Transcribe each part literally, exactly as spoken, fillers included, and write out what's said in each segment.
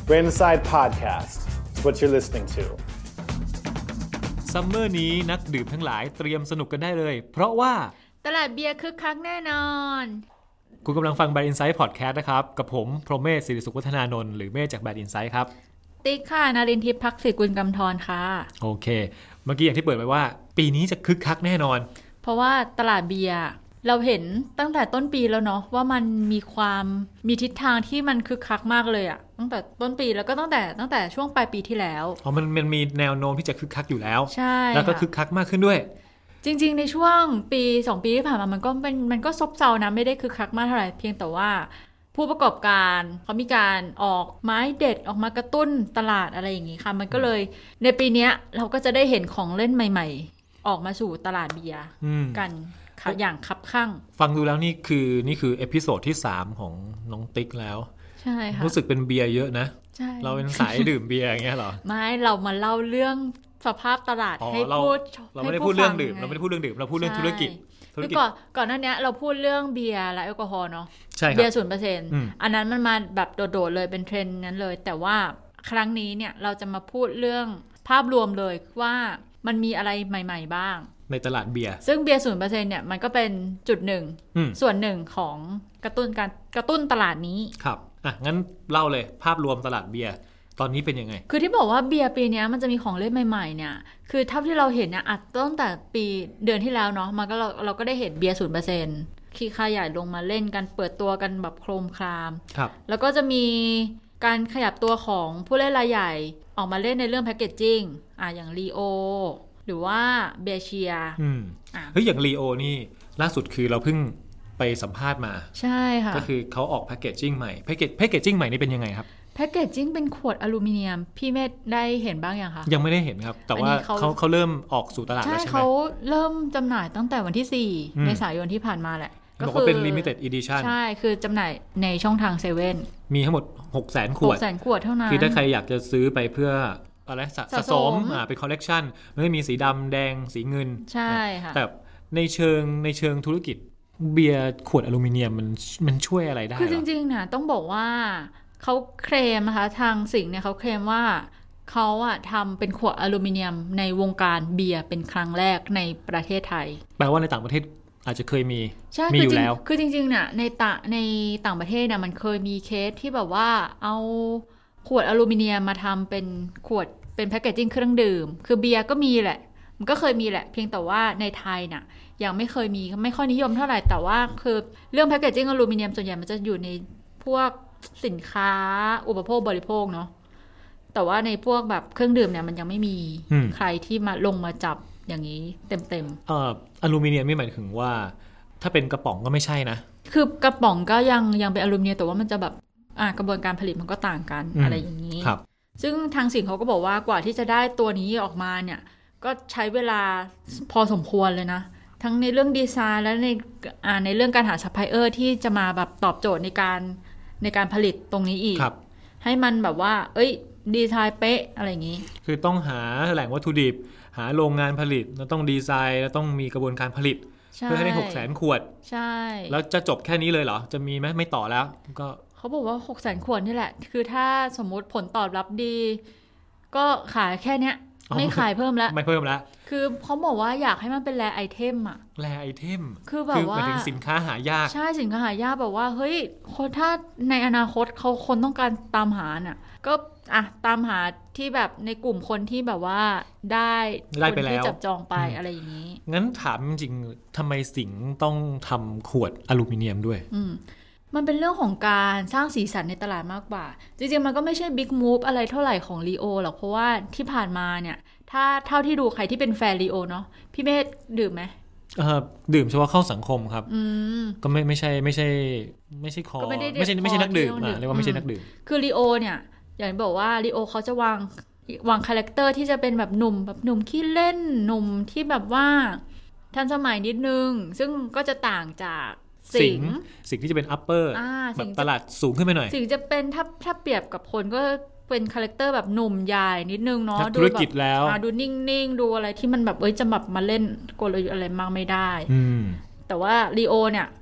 Brainside Podcast. It's what you're listening to. ซัมเมอร์นี้นักดื่มทั้งหลายเตรียมสนุกกันได้เลยเพราะว่าตลาดเบียร์คึกคักแน่นอนคุณกำลังฟัง Bad Insight Podcast นะครับกับผมพรหมเมธ ศิริสุขวัฒนานนท์หรือเมธจาก Bad Insight ครับติ๊กค่ะนรินทร์ทิพย์ภักดิ์ศรีกุลกำธรค่ะโอเคเมื่อกี้อย่างที่เปิดไปว่าปีนี้จะคึกคักแน่นอนเพราะว่าตลาดเบียร์เราเห็นตั้งแต่ต้นปีแล้วเนาะว่ามันมีความมีทิศทางที่มันคึกคักมากเลยอะตั้งแต่ต้นปีแล้วก็ตั้งแต่ตั้งแต่ช่วงปลายปีที่แล้วอ๋อมันมันมีแนวโน้มที่จะคึกคักอยู่แล้วใช่แล้วก็คึกคักมากขึ้นด้วยจริงๆในช่วงปีสองปีที่ผ่านมามันก็เป็นมันก็ซบเซานะไม่ได้คึกคักมากเท่าไหร่เพียงแต่ว่าผู้ประกอบการเขามีการออกไม้เด็ดออกมากระตุ้นตลาดอะไรอย่างงี้ค่ะมันก็เลยในปีนี้เราก็จะได้เห็นของเล่นใหม่ๆออกมาสู่ตลาดเบียร์กันอย่างคับคั่งฟังดูแล้วนี่คือนี่คือเอพิโซดที่สามของน้องติ๊กแล้วใช่ค่ะรู้สึกเป็นเบียร์เยอะนะใช่เราเป็นสายดื่มเบียร์อย่างเงี้ยเหรอไม่เรามาเล่าเรื่องสภาพตลาดให้พูดเราไม่ได้พูดเรื่องดื่มเราไม่ได้พูดเรื่องดื่มเราพูดเรื่องธุรกิจคือก่อนก่อนหน้านี้เราพูดเรื่องเบียร์และแอลกอฮอล์เนาะใช่ครับเบียร์ ศูนย์เปอร์เซ็นต์ อันนั้นมันมาแบบโดดๆเลยเป็นเทรนด์นั้นเลยแต่ว่าครั้งนี้เนี่ยเราจะมาพูดเรื่องภาพรวมเลยว่ามันมีอะไรใหม่ๆบ้างในตลาดเบียร์ซึ่งเบียร์ ศูนย์เปอร์เซ็นต์ เนี่ยมันก็เป็นจุดหนึ่งส่วนหนึ่งของกระตุ้นการกระตุ้นตลาดนี้ครับอ่ะงั้นเล่าเลยภาพรวมตลาดเบียร์ตอนนี้เป็นยังไงคือที่บอกว่าเบียร์ปีนี้มันจะมีของเล่นใหม่ๆเนี่ยคือเท่าที่เราเห็นเนี่ยอัดตั้งแต่ปีเดือนที่แล้วเนาะมันก็เราเราก็ได้เห็นเบียร์ ศูนย์เปอร์เซ็นต์ ขี้ค่าใหญ่ลงมาเล่นกันเปิดตัวกันแบบโครมครามครับแล้วก็จะมีการขยับตัวของผู้เล่นรายใหญ่ออกมาเล่นในเรื่องแพคเกจจิ้งอ่ะอย่างลีโอหรือว่าเบียร์เชียร์อืมเฮ้ยอย่างลีโอนี่ล่าสุดคือเราเพิ่งไปสัมภาษณ์มาใช่ค่ะก็คือเขาออกแพคเกจจิ้งใหม่แพคเกจแพคเกจจิ้งใหม่นี่เป็นยังไงครับแพคเกจจิ้งเป็นขวดอลูมิเนียมพี่เมธได้เห็นบ้างยังคะยังไม่ได้เห็นครับแต่ว่าเขาเขาเริ่มออกสู่ตลาดแล้วใช่ไหมใช่เขาเริ่มจำหน่ายตั้งแต่วันที่สี่เมษายนที่ผ่านมาแหละก็คือเป็น limited edition ใช่คือจำหน่ายในช่องทางเซเว่นมีทั้งหมด หกแสน ขวดหกแสน ขวดเท่านั้นคือถ้าใครอยากจะซื้อไปเพื่ออะไรสะสมอ่าเป็นคอลเลกชันมันก็มีสีดำแดงสีเงินใช่ค่ะแต่ในเชิงในเชิงธุรกิจเบียร์ขวดอลูมิเนียมมันมันช่วยอะไรได้คือจริงๆนะต้องบอกว่าเขาเคลมนะคะทางสิงห์เนี่ยเขาเคลมว่าเขาอะทำเป็นขวดอลูมิเนียมในวงการเบียร์เป็นครั้งแรกในประเทศไทยแปลว่าในต่างประเทศอาจจะเคยมีมีอยู่แล้วคือจริงๆเนี่ยในต่างในต่างประเทศเนี่ยมันเคยมีเคสที่แบบว่าเอาขวดอลูมิเนียมมาทำเป็นขวดเป็นแพคเกจจิ้งเครื่องดื่มคือเบียร์ก็มีแหละมันก็เคยมีแหละเพียงแต่ว่าในไทยน่ะยังไม่เคยมีไม่ค่อยนิยมเท่าไหร่แต่ว่าคือเรื่องแพคเกจจิ้งอลูมิเนียมส่วนใหญ่มันจะอยู่ในพวกสินค้าอุปโภคบริโภคเนาะแต่ว่าในพวกแบบเครื่องดื่มเนี่ยมันยังไม่มีใครที่มาลงมาจับอย่างนี้เต็มๆเอ่ออลูมิเนียมไม่หมายถึงว่าถ้าเป็นกระป๋องก็ไม่ใช่นะคือกระป๋องก็ยังยังเป็นอลูมิเนียมแต่ว่ามันจะแบบอ่ากระบวนการผลิตมันก็ต่างกัน อ, อะไรอย่างนี้ครับซึ่งทางสิงห์เขาก็บอกว่ากว่าที่จะได้ตัวนี้ออกมาเนี่ยก็ใช้เวลาพอสมควรเลยนะทั้งในเรื่องดีไซน์และในอ่าในเรื่องการหาซัพพลายเออร์ที่จะมาแบบตอบโจทย์ในการในการผลิตตรงนี้อีกให้มันแบบว่าเอ้ยดีไซน์เป๊ะอะไรอย่างนี้คือต้องหาแหล่งวัตถุดิบหาโรงงานผลิตแล้วต้องดีไซน์แล้วต้องมีกระบวนการผลิตเพื่อให้ได้ หกแสน ขวดใช่แล้วจะจบแค่นี้เลยเหรอจะมีไหมไม่ต่อแล้วก็เขาบอกว่า หกแสน ขวดนี่แหละคือถ้าสมมุติผลตอบรับดีก็ขายแค่เนี้ยไม่ขายเพิ่มแล้วไม่เพิ่มแล้วคือเขาบอกว่าอยากให้มันเป็นแรไอเทมอะแรไอเทมคือแบบว่าหมายถึงสินค้าหายากใช่สินค้าหายากแบบว่าเฮ้ยคนถ้าในอนาคตเขาคนต้องการตามหาเนี่ยก็อ่ะตามหาที่แบบในกลุ่มคนที่แบบว่าได้ได้ไปแล้วที่จับจองไปอะไรอย่างนี้งั้นถามจริงๆทำไมสิงห์ต้องทำขวดอลูมิเนียมด้วยอืมมันเป็นเรื่องของการสร้างสีสันในตลาดมากกว่าจริงๆมันก็ไม่ใช่บิ๊กมูฟอะไรเท่าไหร่ของลีโอหรอกเพราะว่าที่ผ่านมาเนี่ยถ้าเท่าที่ดูใครที่เป็นแฟนลีโอเนาะพี่เมธดื่มไหมเอ่อดื่มเฉพาะเข้าสังคมครับอืมก็ไม่ไม่ใช่ไม่ใช่ไม่ใช่คอไม่ไม่ใช่ไม่ใช่นักดื่มอ่ะเรียกว่าไม่ใช่นักดื่มคือลีโอเนี่ยอย่างบอกว่าลีโอเขาจะวางวางคาแรคเตอร์ที่จะเป็นแบบหนุ่มแบบหนุ่มขี้เล่นหนุ่มที่แบบว่าทันสมัยนิดนึงซึ่งก็จะต่างจากสิงห์สิงห์ที่จะเป็นอัปเปอร์แบบตลาดสูงขึ้นไปหน่อยสิงห์จะเป็นถ้าถ้าเปรียบกับคนก็เป็นคาแรคเตอร์แบบหนุ่มใหญ่นิดนึงเนาะดูธุรกิจแล้วดูนิ่งๆดูอะไรที่มันแบบเอ้ยจะแบบมาเล่นกลยุทธ์อะไรมากไม่ได้แต่ว่าลีโอเนี่ย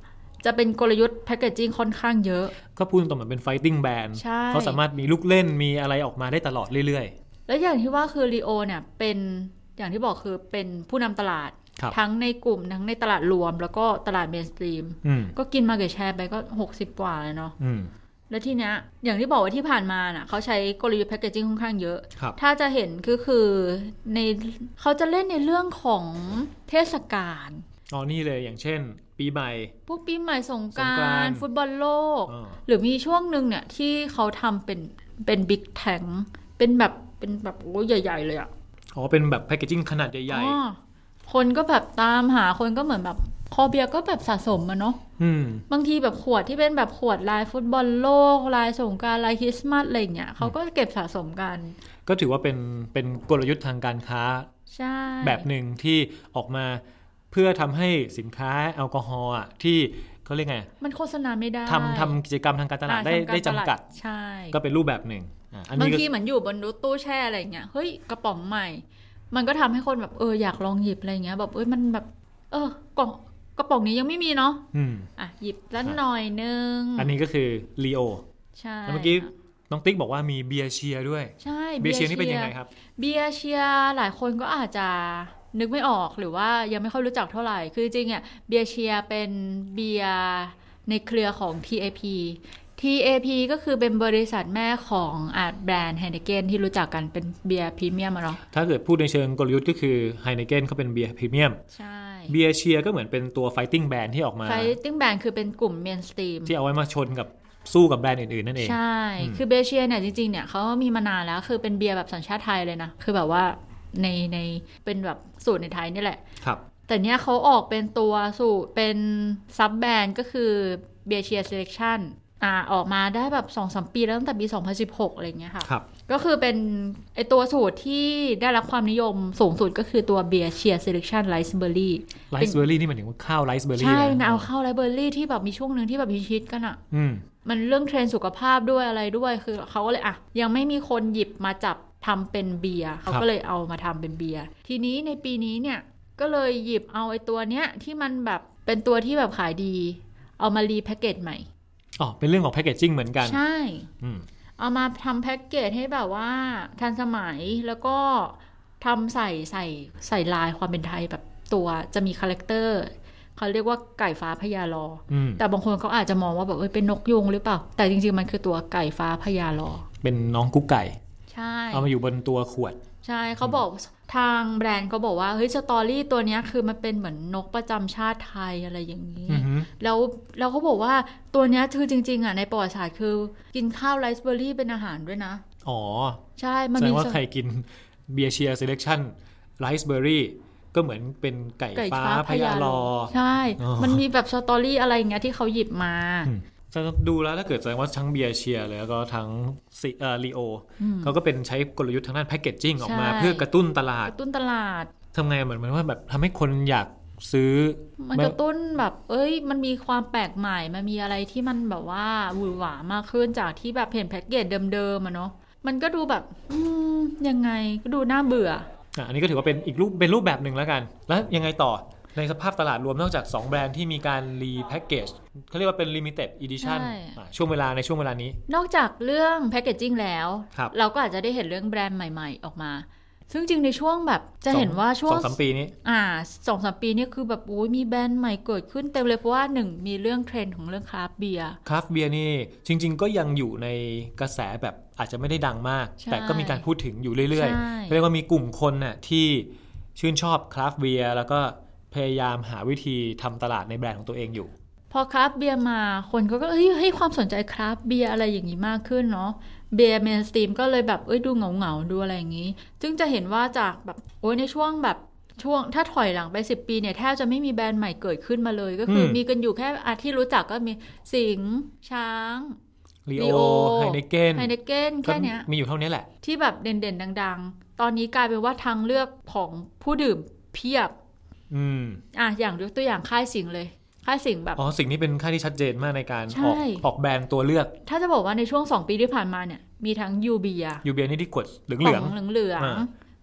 จะเป็นกลยุทธ์แพคเกจจิ้งค่อนข้างเยอะก็พูดตรงๆเหมือนเป็น fighting brand เขาสามารถมีลูกเล่นมีอะไรออกมาได้ตลอดเรื่อยๆแล้วอย่างที่ว่าคือ Leo เนี่ยเป็นอย่างที่บอกคือเป็นผู้นำตลาดทั้งในกลุ่มทั้งในตลาดรวมแล้วก็ตลาดเมนสตรีมก็กิน market share ไปก็หกสิบกว่าเลยเนาะแล้วทีเนี้ยอย่างที่บอกว่าที่ผ่านมาน่ะเขาใช้กลยุทธ์แพคเกจจิ้งค่อนข้างเยอะถ้าจะเห็นก็คือในเขาจะเล่นในเรื่องของเทศกาลอ๋อนี่เลยอย่างเช่นปีใหม่พวกปีใหม่สงกรานต์ฟุตบอลโลกหรือมีช่วงนึงเนี่ยที่เขาทำเป็นเป็นบิ๊กแทงเป็นแบบเป็นแบบโอ้ใหญ่ๆเลยอ่ะอ๋อเป็นแบบแพคเกจจิ้งขนาดใหญ่ๆคนก็แบบตามหาคนก็เหมือนแบบคอเบียร์ก็แบบสะสมอะเนาะบางทีแบบขวดที่เป็นแบบขวดลายฟุตบอลโลกลายสงกรานต์ลายคริสต์มาสอะไรเงี้ยเขาก็เก็บสะสมกันก็ถือว่าเป็นเป็นกลยุทธ์ทางการค้าแบบหนึ่งที่ออกมาเพื่อทำให้สินค้าแอลกอฮอล์ที่เขาเรียกไงมันโฆษณาไม่ได้ทำทำกิจกรรมทางการตลาดได้ได้จำกัดใช่ก็เป็นรูปแบบหนึ่งบางทีเหมือนอยู่บนตู้แช่อะไรเงี้ยเฮ้ยกระป๋องใหม่มันก็ทำให้คนแบบเอออยากลองหยิบอะไรเงี้ยแบบเอ้ยมันแบบเออกล่องกระป๋องนี้ยังไม่มีเนาะอ่ะหยิบแล้วหน่อยนึงอันนี้ก็คือ Leo ใช่แล้วเมื่อกี้น้องติ๊กบอกว่ามีเบียร์เชียร์ด้วยใช่เบียร์เชียร์นี่เป็นยังไงครับเบียร์เชียร์หลายคนก็อาจจะนึกไม่ออกหรือว่ายังไม่ค่อยรู้จักเท่าไหร่คือจริงๆอ่ะเบียร์เชียร์เป็นเบียร์ในเครือของ ที เอ พี ที เอ พี ก็คือเป็นบริษัทแม่ของอาแบรนด์ Heineken ที่รู้จักกันเป็นเบียร์พรีเมียมเนาะถ้าเกิดพูดในเชิงกลยุทธ์ก็คือ Heineken เขาเป็นเบียร์พรีเมียมใช่เบียร์เชียร์ก็เหมือนเป็นตัว fighting brand ที่ออกมา fighting brand คือเป็นกลุ่ม mainstream ที่เอาไว้มาชนกับสู้กับแบรนด์อื่นๆนั่นเองใช่คือเบียร์เชียร์เนี่ยจริงๆเนี่ยเขามีมานานแล้วคือเป็นเบียร์แบบสัญชาติไทยเลยนะคือแบบว่าในในเป็นแบบสูตรในไทยนี่แหละครับแต่เนี้ยเขาออกเป็นตัวสูตรเป็นซับแบรนด์ก็คือเบียร์เชียร์เซเลคชั่นอ่าออกมาได้แบบ สองถึงสาม ปีแล้วตั้งแต่ปีสองพันสิบหกอะไรเงี้ยค่ะครับก็คือเป็นไอตัวสูตรที่ได้รับความนิยมสูงสุดก็คือตัวเบียร์เชียร์เซเลคชั่นไรซ์เบอร์รี่ไรซ์เบอร์รี่นี่หมายถึงว่าข้าวไรซ์เบอร์รี่ใช่เอาข้าวไรซ์เบอร์รี่ที่แบบมีช่วงนึงที่แบบฮิตกันอ่ะอืมมันเรื่องเทรนด์สุขภาพด้วยอะไรด้วยคือเขาก็เลยอ่ะยังไม่มีคนหยิบมาจับทำเป็นเบียร์เขาก็เลยเอามาทำเป็นเบียร์ทีนี้ในปีนี้เนี่ยก็เลยหยิบเอาไอ้ตัวเนี้ยที่มันแบบเป็นตัวที่แบบขายดีเอามารีแพคเกจใหม่อ๋อเป็นเรื่องของแพคเกจจิ้งเหมือนกันใช่เอามาทำแพคเกจให้แบบว่าทันสมัยแล้วก็ทำใส่ใส่ใส่ลายความเป็นไทยแบบตัวจะมีคาแรคเตอร์เขาเรียกว่าไก่ฟ้าพญาลอแต่บางคนเขาอาจจะมองว่าแบบเอ้ยเป็นนกยุงหรือเปล่าแต่จริงๆมันคือตัวไก่ฟ้าพญาลอเป็นน้องกุ๊กไก่ใช่เอามาอยู่บนตัวขวดใช่เขาบอกทางแบรนด์เขาบอกว่าเฮ้ยสตอรี่ตัวนี้คือมันเป็นเหมือนนกประจำชาติไทยอะไรอย่างนี้แล้วแล้วเขาบอกว่าตัวนี้คือจริงๆอ่ะในประวัติศาสตร์คือกินข้าวไรซ์เบอร์รี่เป็นอาหารด้วยนะอ๋อใช่มันมีแสดงว่าใครกินเบียร์เชียร์เซเลคชั่นไรซ์เบอร์รี่ก็เหมือนเป็นไก่ฟ้าพญาลอใช่มันมีแบบสตอรี่อะไรอย่างเงี้ยที่เขาหยิบมาดูแล้วถ้าเกิดแสดงว่าทั้งเบียร์เชียร์แล้วก็ทั้งเอ่อลีโอเขาก็เป็นใช้กลยุทธ์ทางด้านแพคเกจจิ้งออกมาเพื่อกระตุ้นตลาดกระตุ้นตลาดทำไงเหมือนมันว่าแบบทำให้คนอยากซื้อมันกระตุ้นแบบเอ้ยมันมีความแปลกใหม่มันมีอะไรที่มันแบบว่าหวือหวามากขึ้นจากที่แบบเห็นแพ็กเกจเดิมๆอะเนาะมันก็ดูแบบอืมยังไงก็ดูน่าเบื่ออ่ะอันนี้ก็ถือว่าเป็นอีกรูปเป็นรูปแบบหนึ่งแล้วกันแล้วยังไงต่อในสภาพตลาดรวมนอกจากสองแบรนด์ที่มีการรีแพ็กเกจเขาเรียกว่าเป็น limited edition ช่วงเวลาในช่วงเวลานี้นอกจากเรื่องแพ็กเกจจิ้งแล้วเราก็อาจจะได้เห็นเรื่องแบรนด์ใหม่ๆออกมาซึ่งจริงในช่วงแบบจะเห็นว่าช่วงสองถึงสาม ปีนี้อ่า สองถึงสาม ปีนี้คือแบบโอ้ยมีแบรนด์ใหม่เกิดขึ้นเต็มเลยเพราะว่าหนึ่งมีเรื่องเทรนด์ของเรื่องคราฟต์เบียร์คราฟต์เบียร์นี่จริงๆก็ยังอยู่ในกระแสแบบอาจจะไม่ได้ดังมากแต่ก็มีการพูดถึงอยู่เรื่อยๆเรียกว่ามีกลุ่มคนน่ะที่ชื่นชอบคราฟต์เบียร์แล้วก็พยายามหาวิธีทำตลาดในแบรนด์ของตัวเองอยู่พอคราฟต์เบียร์มาคนก็เฮ้ยให้ความสนใจคราฟต์เบียร์อะไรอย่างนี้มากขึ้นเนาะเบียร์เมนสตรีมก็เลยแบบเอ้ยดูเหงาๆดูอะไรอย่างนี้ซึ่งจะเห็นว่าจากแบบโอ้ยในช่วงแบบช่วงถ้าถอยหลังไปสิบปีเนี่ยแทบจะไม่มีแบรนด์ใหม่เกิดขึ้นมาเลยก็คือมีกันอยู่แค่อาที่รู้จักก็มีสิงห์ช้างลีโอไฮเนเกนไฮเนเกนแค่เนี้ยมีอยู่เท่านี้แหละที่แบบเด่นๆดังๆตอนนี้กลายเป็นว่าทางเลือกของผู้ดื่มเพียบอืมอ่ะอย่างยกตัวอย่างค่ายสิงห์เลยค่ายสิงห์แบบอ๋อสิงห์นี่เป็นค่ายที่ชัดเจนมากในการออกออกแบรนด์ตัวเลือกถ้าจะบอกว่าในช่วงสองปีที่ผ่านมาเนี่ยมีทั้งยูเบียยูเบียนี่ที่กดเหลืองๆเหลืองๆ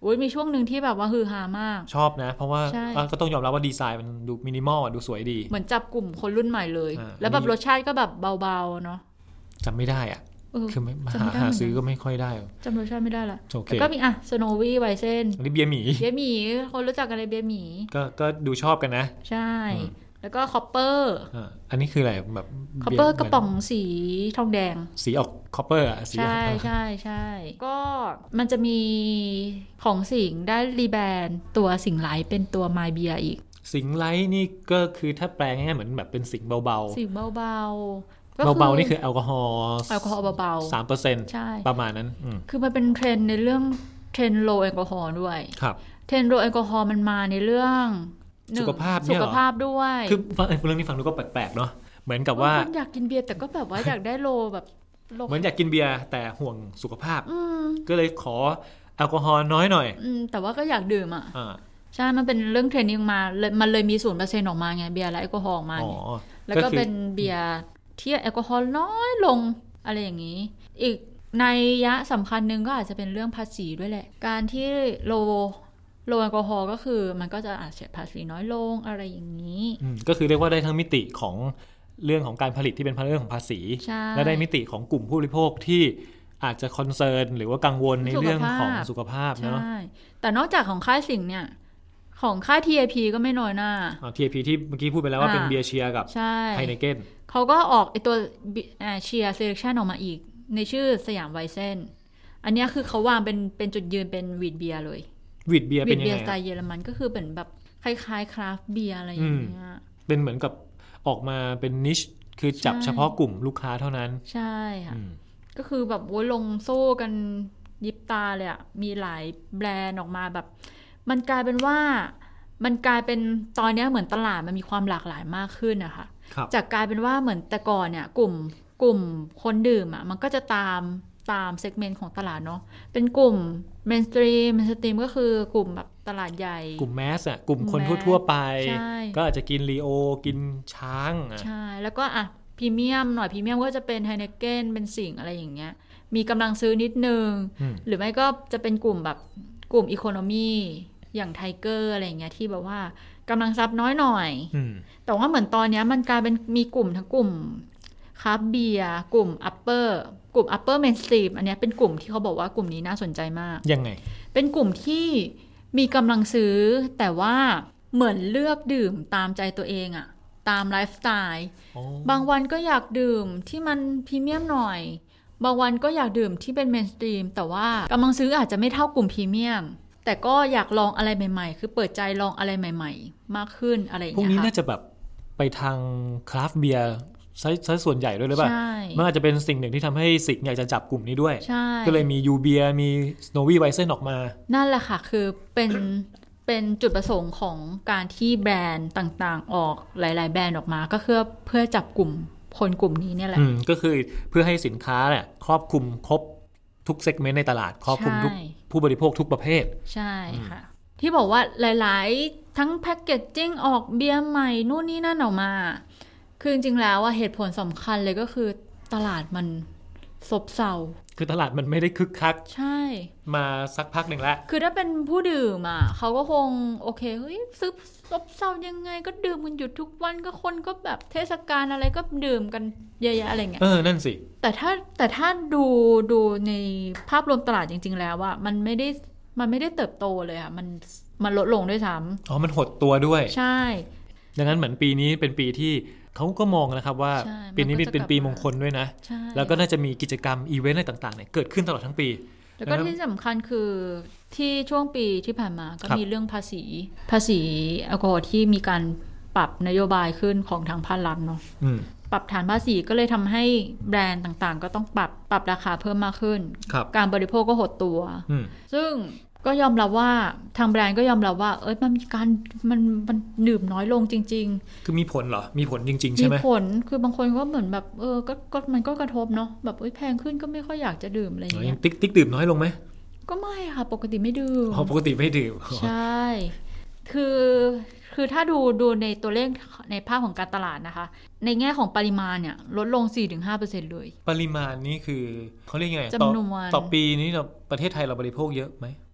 โอ้ยมีช่วงหนึ่งที่แบบว่าฮือฮามากชอบนะเพราะว่าก็ต้องยอมรับว่าดีไซน์มันดูมินิมอลดูสวยดีเหมือนจับกลุ่มคนรุ่นใหม่เลยแล้วแบบรสชาติก็แบบเบาๆเนาะจำไม่ได้อ่ะคือหาหาซื้อก็ไม่ค่อยได้จำรสชาติไม่ได้ละแล้วก็มีอ่ะสโนวี่ไวเซนอันนี้เบียร์หมีเบียร์หมีคนรู้จักกันเลยเบียร์หมีก็ก็ดูชอบกันนะใช่แล้วก็คอปเปอร์อันนี้คืออะไรแบบคอปเปอร์กระป๋องสีทองแดงสีออกคอปเปอร์อ่ะใช่ใช่ใช่ก็มันจะมีของสิงได้รีแบรนด์ตัวสิงไลท์เป็นตัวไมเบียอีกสิงไลท์นี่ก็คือถ้าแปลง่ายๆเหมือนแบบเป็นสิงเบาๆสิงเบาๆเบาๆนี่คือแอลกอฮอล์แอลกอฮอล์เบาๆ สามเปอร์เซ็นต์ใช่ประมาณนั้นคือมันเป็นเทรนด์ในเรื่องเทรนด์โลแอลกอฮอล์ด้วยครับเทรนด์โลแอลกอฮอล์มันมาในเรื่องสุขภาพเนี่ยสุขภาพด้วยคือฟังเรื่องนี้ฟังดูก็แปลกๆเนาะเหมือนกับว่าอยากกินเบียร์แต่ก็แบบว่าอยากได้โลแบบเหมือนอยากกินเบียร์แต่ห่วงสุขภาพก็เลยขอแอลกอฮอล์น้อยหน่อยแต่ว่าก็อยากดื่มอ่ะใช่มันเป็นเรื่องเทรนด์นี้มามันเลยมี ศูนย์เปอร์เซ็นต์ ออกมาไงเบียร์และแอลกอฮอล์มาแล้วก็เป็นเบียร์ที่แอลกอฮอล์น้อยลงอะไรอย่างนี้อีกนัยยะสำคัญหนึ่งก็อาจจะเป็นเรื่องภาษีด้วยแหละการที่โลโลแอลกอฮอล์ก็คือมันก็จะอาจเสียภาษีน้อยลงอะไรอย่างนี้ก็คือเรียกว่าได้ทั้งมิติของเรื่องของการผลิตที่เป็นเรื่องของภาษีและได้มิติของกลุ่มผู้บริโภคที่อาจจะคอนเซิร์นหรือว่ากังวลในเรื่องของสุขภาพเนาะแต่นอกจากของค่ายสิงห์เนี่ยของค่าย ที เอ พี ก็ไม่น้อยหน้าอ๋อ ที เอ พี ที่เมื่อกี้พูดไปแล้วว่าเป็นเบียร์เชียร์กับไฮเนเก้นเขาก็ออกไอตัวเชียร์เซเลคชั่นออกมาอีกในชื่อสยามไวเซนอันนี้คือเขาวางเป็นเป็นจุดยืนเป็นวีดเบียร์เลยวีดเบียร์เป็นยังไงวีดเบียร์สไตล์เยอรมันก็คือเป็นแบบคล้ายๆคราฟต์เบียร์อะไรอย่างเงี้ยเป็นเหมือนกับออกมาเป็นนิชคือจับเฉพาะกลุ่มลูกค้าเท่านั้นใช่ค่ะก็คือแบบโว้ยลงโซ่กันยิบตาเลยอ่ะมีหลายแบรนด์ออกมาแบบมันกลายเป็นว่ามันกลายเป็นตอนนี้เหมือนตลาดมันมีความหลากหลายมากขึ้นนะคะจากกลายเป็นว่าเหมือนแต่ก่อนเนี่ยกลุ่มกลุ่มคนดื่มอ่ะมันก็จะตามตามเซกเมนต์ของตลาดเนาะเป็นกลุ่มเมนสตรีมเมนสตรีมก็คือกลุ่มแบบตลาดใหญ่กลุ่มแมสอ่ะกลุ่มคนทั่วๆไปก็อาจจะกินลีโอกินช้างอ่ะใช่แล้วก็อ่ะพรีเมียมหน่อยพรีเมียมก็จะเป็นไฮเนเก้นเป็นสิ่งอะไรอย่างเงี้ยมีกำลังซื้อนิดนึงหรือไม่ก็จะเป็นกลุ่มแบบกลุ่มอีโคโนมีอย่างไทเกอร์อะไรอย่างเงี้ยที่แบบว่ากำลังซับน้อยหน่อยแต่ว่าเหมือนตอนนี้มันกลายเป็นมีกลุ่มทั้งกลุ่มคราฟต์เบียร์กลุ่มอัปเปอร์กลุ่มอัปเปอร์เมนสตรีมอันนี้เป็นกลุ่มที่เขาบอกว่ากลุ่มนี้น่าสนใจมากยังไงเป็นกลุ่มที่มีกำลังซื้อแต่ว่าเหมือนเลือกดื่มตามใจตัวเองอะตามไลฟ์สไตล์บางวันก็อยากดื่มที่มันพรีเมียมหน่อยบางวันก็อยากดื่มที่เป็นเมนสตรีมแต่ว่ากำลังซื้ออาจจะไม่เท่ากลุ่มพรีเมียมแต่ก็อยากลองอะไรใหม่ๆคือเปิดใจลองอะไรใหม่ๆมากขึ้นอะไรอย่างเงี้ยพวกนี้น่าจะแบบไปทางคราฟต์เบียร์ซะส่วนใหญ่ด้วยหรือเปล่ามันอาจจะเป็นสิ่งหนึ่งที่ทำให้สิงห์อยากจะจับกลุ่มนี้ด้วยก็เลยมียูเบียร์มีสโนวี่ไวเซนออกมานั่นแหละค่ะคือเป็นเป็นจุดประสงค์ของการที่แบรนด์ต่างๆออกหลายๆแบรนด์ออกมาก็คือเพื่อจับกลุ่มคนกลุ่มนี้เนี่ยแหละก็คือเพื่อให้สินค้าเนี่ยครอบคลุมครบทุกเซกเมนต์ในตลาดครอบคลุมทุกผู้บริโภคทุกประเภทใช่ค่ะที่บอกว่าหลายๆทั้งแพ็กเกจจิ้งออกเบียร์ใหม่นู่นนี่นั่นออกมาคือจริงๆแล้วว่าเหตุผลสำคัญเลยก็คือตลาดมันซบเซาคือตลาดมันไม่ได้คึกคักใช่มาสักพักหนึ่งแล้วคือถ้าเป็นผู้ดื่มอ่ะเขาก็คงโอเคเฮ้ยซึบซบเซายังไงก็ดื่มกันอยู่ทุกวันก็คนก็แบบเทศกาลอะไรก็ดื่มกันเยอะๆอะไรเงี้ยเออนั่นสิแต่ถ้าแต่ถ้าดูดูในภาพรวมตลาดจริงๆแล้วว่ามันไม่ได้มันไม่ได้เติบโตเลยอ่ะมันมันลดลงด้วยซ้ำอ๋อมันหดตัวด้วยใช่ดังนั้นเหมือนปีนี้เป็นปีที่เขาก็มองนะครับว่าปีนี้เป็นปีมงคลด้วยนะแล้วก็น่าจะมีกิจกรรมอีเวนต์อะไรต่างๆเนี่ยเกิดขึ้นตลอดทั้งปีแล้วก็ที่สำคัญคือที่ช่วงปีที่ผ่านมาก็มีเรื่องภาษีภาษีแอลกอฮอล์ที่มีการปรับนโยบายขึ้นของทางภาครัฐเนาะปรับฐานภาษีก็เลยทำให้แบรนด์ต่างๆก็ต้องปรับปรับราคาเพิ่มมากขึ้นการบริโภคก็หดตัวซึ่งก็ยอมรับว่าทางแบรนด์ก็ยอมรับว่าเอ้ยมันมีการมันมันดื่มน้อยลงจริงๆคือมีผลเหรอมีผลจริงๆใช่ไหมมีผลคือบางคนก็เหมือนแบบเออก็ก็มันก็กระทบเนาะแบบเอ้ยแพงขึ้นก็ไม่ค่อยอยากจะดื่มอะไรอย่างเงี้ยติ๊กติ๊กดื่มน้อยลงไหมก็ไม่ค่ะปกติไม่ดื่มอ๋อปกติไม่ดื่มใช่คือคือถ้าดูดูในตัวเลขในภาพของการตลาดนะคะในแง่ของปริมาณเนี่ยลดลง สี่ถึงห้าเปอร์เซ็นต์ เลยปริมาณนี่คือเขาเรียกไงจำนวนต่อปีนี้เราประเทศไทยเราบริโภคเยอะไหม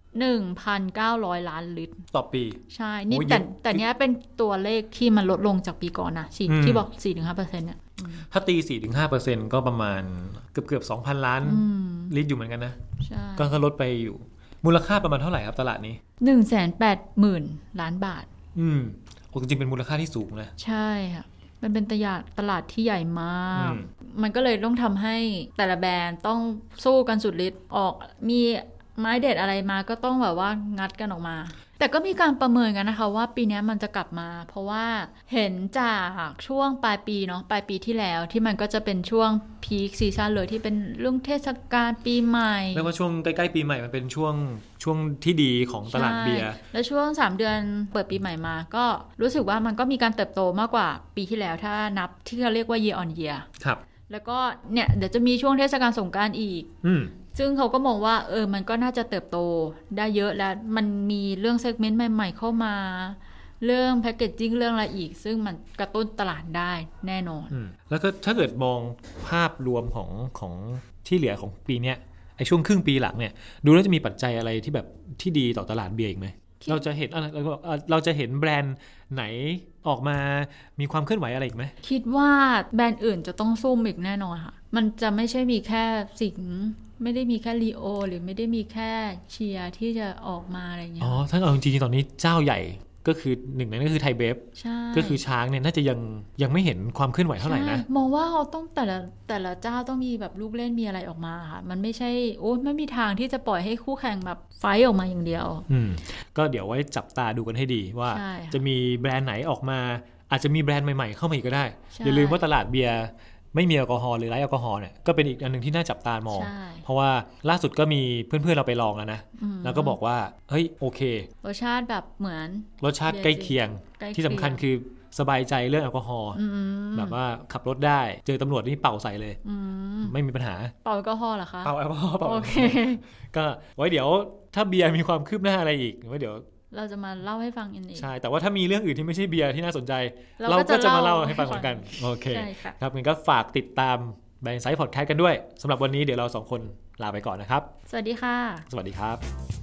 หนึ่งพันเก้าร้อยล้านลิตรต่อปีใช่นี่แต่แต่เนี้ยเป็นตัวเลขที่มันลดลงจากปีก่อนนะที่บอก สี่ถึงห้าเปอร์เซ็นต์ เนี่ยถ้าตี สี่ถึงห้าเปอร์เซ็นต์ ก็ประมาณเกือบๆ สองพัน ล้านลิตรอยู่เหมือนกันนะใช่ก็ลดไปอยู่มูลค่าประมาณเท่าไหร่ครับตลาดนี้หนึ่งแสนแปดหมื่น ล้านบาทอืมโอ้จริงๆเป็นมูลค่าที่สูงนะใช่ค่ะมันเป็นตลาดตลาดที่ใหญ่มากมันก็เลยต้องทำให้แต่ละแบรนด์ต้องสู้กันสุดฤทธิ์ออกมีไม้เด็ดอะไรมาก็ต้องแบบว่างัดกันออกมาแต่ก็มีการประเมินกันนะคะว่าปีนี้มันจะกลับมาเพราะว่าเห็นจากช่วงปลายปีเนาะปลายปีที่แล้วที่มันก็จะเป็นช่วงพีคซีซั่นเลยที่เป็นเรื่องเทศกาลปีใหม่เรียกว่าช่วงใกล้ๆปีใหม่มันเป็นช่วงช่วงที่ดีของตลาดเบียร์แล้วช่วงสามเดือนเปิดปีใหม่มาก็รู้สึกว่ามันก็มีการเติบโตมากกว่าปีที่แล้วถ้านับที่เขาเรียกว่า year on year ครับแล้วก็เนี่ยเดี๋ยวจะมีช่วงเทศกาลสงกรานต์อีกอืมซึ่งเขาก็มองว่าเออมันก็น่าจะเติบโตได้เยอะแล้วมันมีเรื่องเซกเมนต์ใหม่ๆเข้ามาเรื่องแพคเกจจิ้งเรื่องอะไรอีกซึ่งมันกระตุ้นตลาดได้แน่นอนแล้วก็ถ้าเกิดมองภาพรวมของของที่เหลือของปีนี้ไอ้ช่วงครึ่งปีหลังเนี่ยดูแล้วจะมีปัจจัยอะไรที่แบบที่ดีต่อตลาดเบียร์อีกไหมเราจะเห็นอะไรเราจะเห็นแบรนด์ไหนออกมามีความเคลื่อนไหวอะไรอีกไหมคิดว่าแบรนด์อื่นจะต้องซุ่มอีกแน่นอนค่ะมันจะไม่ใช่มีแค่สิงไม่ได้มีแค่ลีโอหรือไม่ได้มีแค่เชียร์ที่จะออกมาอะไรเงี้ยอ๋อถ้าเอาจริงๆตอนนี้เจ้าใหญ่ก็คือหนึ่งในนั้นก็คือไทยเบฟก็คือช้างเนี่ยน่าจะยังยังไม่เห็นความเคลื่อนไหวเท่าไหร่นะมองว่าเขาต้องแต่ละแต่ละเจ้าต้องมีแบบลูกเล่นมีอะไรออกมาค่ะมันไม่ใช่โอ้ไม่มีทางที่จะปล่อยให้คู่แข่งแบบไฟท์ออกมาอย่างเดียวอืมก็เดี๋ยวไว้จับตาดูกันให้ดีว่าจะมีแบรนด์ไหนออกมาอาจจะมีแบรนด์ใหม่ๆเข้ามาอีกก็ได้อย่าลืมว่าตลาดเบียร์ไม่มีแอลกอฮอล์หรือไร้แอลกอฮอล์เนี่ยก็เป็นอีกอันนึงที่น่าจับตามองเพราะว่าล่าสุดก็มีเพื่อนๆเราไปลองแล้วนะแล้วก็บอกว่าเฮ้ยโอเครสชาติแบบเหมือนรสชาติใกล้เคียงที่สำคัญคือสบายใจเรื่องแอลกอฮอล์แบบว่าขับรถได้เจอตำรวจนี่เป่าใส่เลยไม่มีปัญหาเป่าแอลกอฮอล์เหรอคะเป่าแอลกอฮอล์โอเคก็ไว้เดี๋ยวถ้าเบียร์มีความคืบหน้าอะไรอีกไว้เดี๋ยวเราจะมาเล่าให้ฟังกันอีกใช่แต่ว่าถ้ามีเรื่องอื่นที่ไม่ใช่เบียร์ที่น่าสนใจเราก็จะมาเล่าให้ฟังเหมือนกันโอเคครับงั้นก็ฝากติดตามแบรนด์ไซส์พอดแคสต์กันด้วยสำหรับวันนี้เดี๋ยวเราสองคนลาไปก่อนนะครับสวัสดีค่ะสวัสดีครับ